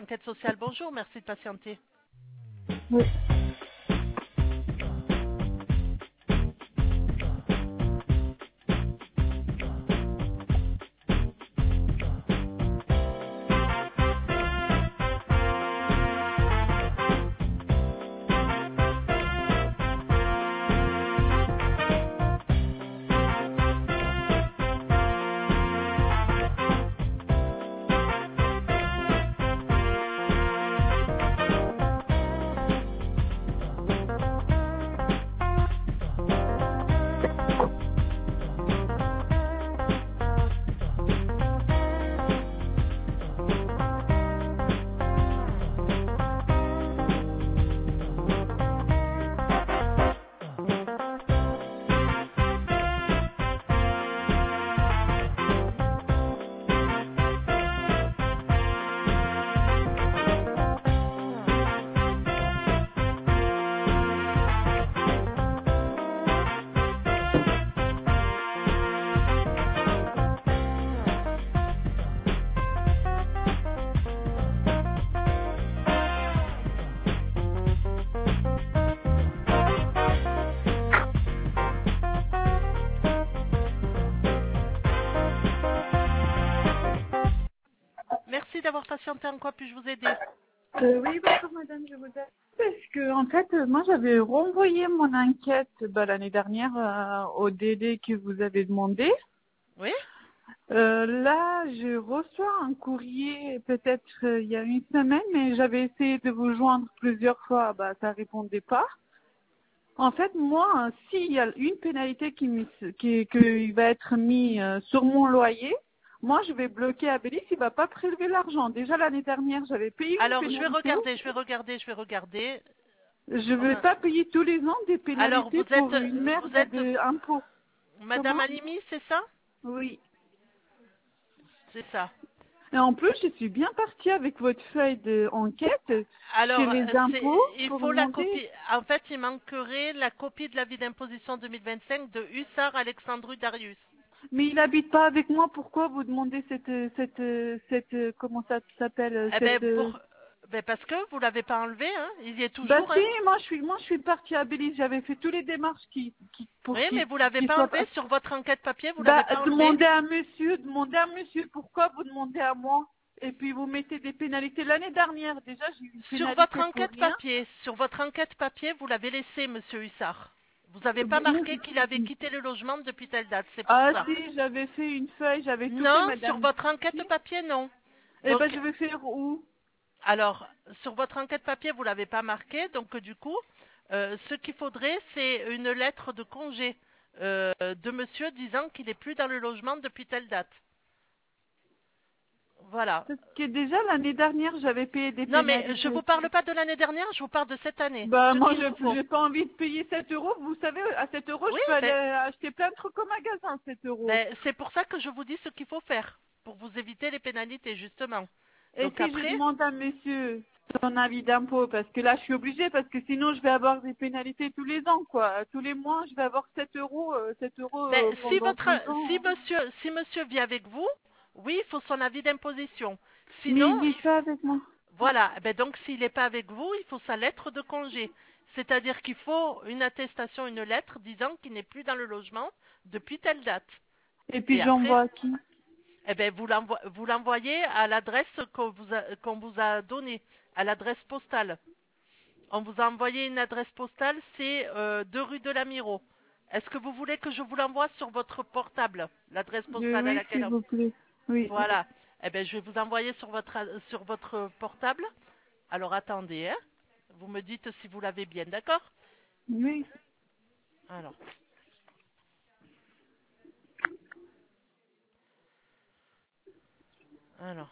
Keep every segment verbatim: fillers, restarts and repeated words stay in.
enquête sociale, bonjour, merci de patienter. Oui. Merci d'avoir patienté, en quoi puis-je vous aider? Euh, oui, bonjour madame, je vous appelle parce que en fait, euh, moi j'avais renvoyé mon enquête bah, l'année dernière euh, au délai que vous avez demandé. Oui? Euh, là, je reçois un courrier peut-être euh, il y a une semaine, mais j'avais essayé de vous joindre plusieurs fois, bah ça répondait pas. En fait, moi, euh, s'il y a une pénalité qui, mis- qui, qui va être mise euh, sur mon loyer, moi je vais bloquer Abélis, il va pas prélever l'argent. Déjà l'année dernière, j'avais payé une Alors, je vais pénalité. regarder, je vais regarder, je vais regarder. Je ne On vais a- pas payer tous les ans des Alors, pénalités vous êtes, pour une vous merde êtes d'impôt. Madame Comment? Alimi, c'est ça? Oui. C'est ça. Et en plus, je suis bien partie avec votre feuille d'enquête chez Alors, les euh, c'est, impôts il pour faut la demander. copie. En fait, il manquerait la copie de l'avis d'imposition deux mille vingt-cinq de Hussard Alexandru Darius. Mais il habite pas avec moi. Pourquoi vous demandez cette, cette, cette, comment ça s'appelle, Eh ben, cette. pour, ben parce que vous l'avez pas enlevé, hein. Il y est Bah toujours, si, hein. moi je suis, moi je suis partie à Belize. J'avais fait toutes les démarches qui, qui pour Oui, mais qui, vous l'avez qui pas soient. enlevé sur votre enquête papier, vous l'avez Bah, pas enlevé. demandez à monsieur, demandez à monsieur pourquoi vous demandez à moi. Et puis vous mettez des pénalités. L'année dernière, déjà, j'ai eu une Sur votre pénalité pour enquête rien. papier, sur votre enquête papier, vous l'avez laissé, Monsieur Hussard. Vous n'avez pas Vous- marqué qu'il avait quitté le logement depuis telle date, c'est pour Ah ça. si, j'avais fait une feuille, j'avais tout fait, Non, sur madame. votre enquête Si. papier, non. Eh ben, Donc, je vais faire où? alors, sur votre enquête papier, vous l'avez pas marqué, donc euh, du coup, euh, ce qu'il faudrait, c'est une lettre de congé euh, de monsieur disant qu'il n'est plus dans le logement depuis telle date. Voilà. Parce que déjà, l'année dernière, j'avais payé des Non, mais je pénalités vous parle aussi. pas de l'année dernière, je vous parle de cette année. Bah, Ce moi, qu'il vous je faut. j'ai pas envie de payer sept euros. Vous savez, à sept euros, Oui, je peux aller ben, acheter plein de trucs au magasin, sept euros. ben, c'est pour ça que je vous dis ce qu'il faut faire, pour vous éviter les pénalités, justement. Et Donc si je après, demande à monsieur son avis d'impôt, parce que là, je suis obligée, parce que sinon, je vais avoir des pénalités tous les ans, quoi. Tous les mois, je vais avoir sept euros, euh, sept euros ben, euh, si pendant votre, deux ans. si Hein. monsieur, si monsieur vit avec vous, oui, il faut son avis d'imposition. Mais Sinon, il vit il- pas avec moi. voilà. Ben donc, s'il n'est pas avec vous, il faut sa lettre de congé. C'est-à-dire qu'il faut une attestation, une lettre disant qu'il n'est plus dans le logement depuis telle date. Et Et puis, après, j'envoie à qui? eh ben, vous l'envo- vous l'envoyez à l'adresse qu'on vous a, qu'on vous a donnée, à l'adresse postale. On vous a envoyé une adresse postale, c'est euh, deux rue de la Miro. Est-ce que vous voulez que je vous l'envoie sur votre portable, l'adresse Je, postale à oui, laquelle s'il on... vous plaît. Oui. Voilà. Eh bien, je vais vous envoyer sur votre, a- sur votre portable. Alors, attendez, hein. Vous me dites si vous l'avez bien, d'accord? Oui. Alors, alors.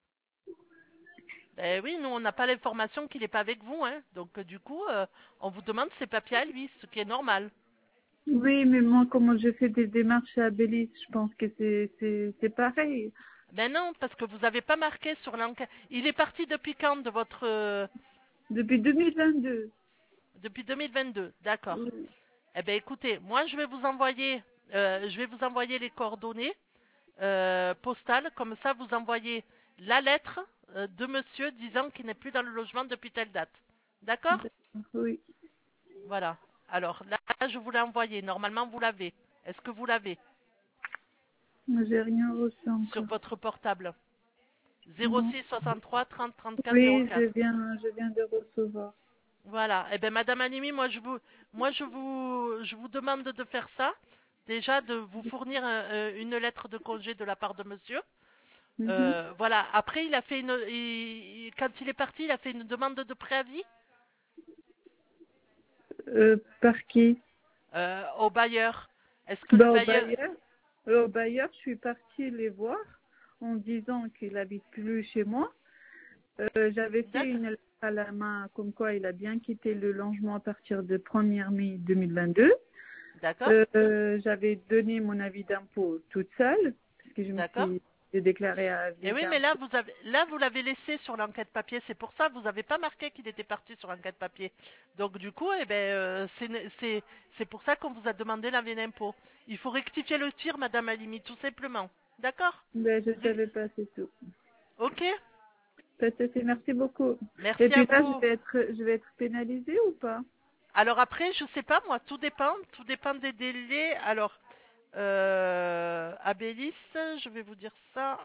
Ben oui, nous, on n'a pas l'information qu'il n'est pas avec vous, hein. Donc, euh, du coup, euh, on vous demande ses papiers à lui, ce qui est normal. Oui, mais moi, comment je fais des démarches à Belize, je pense que c'est, c'est, c'est pareil. Ben non, parce que vous n'avez pas marqué sur l'enquête. Il est parti depuis quand de votre... euh, Depuis deux mille vingt-deux. Depuis deux mille vingt-deux, d'accord. Oui. Eh bien, écoutez, moi, je vais vous envoyer, euh, je vais vous envoyer les coordonnées euh, postales. Comme ça, vous envoyez la lettre euh, de monsieur disant qu'il n'est plus dans le logement depuis telle date. D'accord? Oui. Voilà. Alors là, je vous l'ai envoyé. Normalement, vous l'avez. Est-ce que vous l'avez J'ai rien reçu sur encore. votre portable? Non. zéro six soixante-trois trente trente-quatre Oui, je zéro quatre. viens, je viens de recevoir. Voilà. Eh bien, Madame Animi, moi je vous, moi je vous, je vous demande de faire ça. Déjà, de vous fournir euh, une lettre de congé de la part de monsieur. Mhm. Euh, voilà. Après, il a fait une, il- quand il est parti, il a fait une demande de préavis Euh, par qui? euh, au bailleur. Est-ce que le Bah, au bailleur, bailleur. Euh, Au bailleur, je suis partie les voir en disant qu'il habite plus chez moi. Euh, j'avais fait d'accord, une lettre à la main comme quoi il a bien quitté le logement à partir du premier mai deux mille vingt-deux. d'accord, Euh, euh, j'avais donné mon avis d'impôt toute seule, parce que je me d'accord. suis j'ai déclaré à Et avis oui, mais là d'impôt. vous avez, là vous l'avez laissé sur l'enquête papier. C'est pour ça vous n'avez pas marqué qu'il était parti sur l'enquête papier. Donc du coup, eh ben, euh, c'est, c'est, c'est pour ça qu'on vous a demandé l'avis d'impôt. Il faut rectifier le tir, Madame Alimi, tout simplement. D'accord? Ben, je ne Vous y- savais pas, c'est tout. Ok. Pas de souci, merci beaucoup. Et Merci à puis là, je vous. vais être, je vais être pénalisée ou pas? Alors après, je sais pas moi, tout dépend, tout dépend des délais. Alors, euh, Abélis, je vais vous dire ça.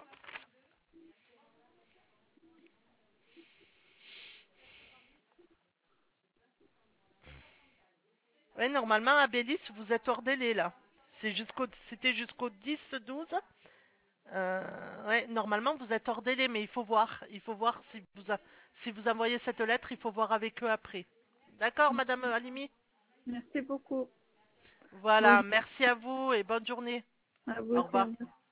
Ouais, normalement, Abélis, vous êtes hors délai là. C'est jusqu'au, c'était jusqu'au dix douze. Euh, ouais, normalement, vous êtes hors délai, mais il faut voir. Il faut voir si vous, a- si vous envoyez cette lettre, il faut voir avec eux après. D'accord, Madame Halimi? Merci beaucoup. Voilà, Bonne merci à vous et bonne journée. à vous Au aussi. Au revoir. revoir.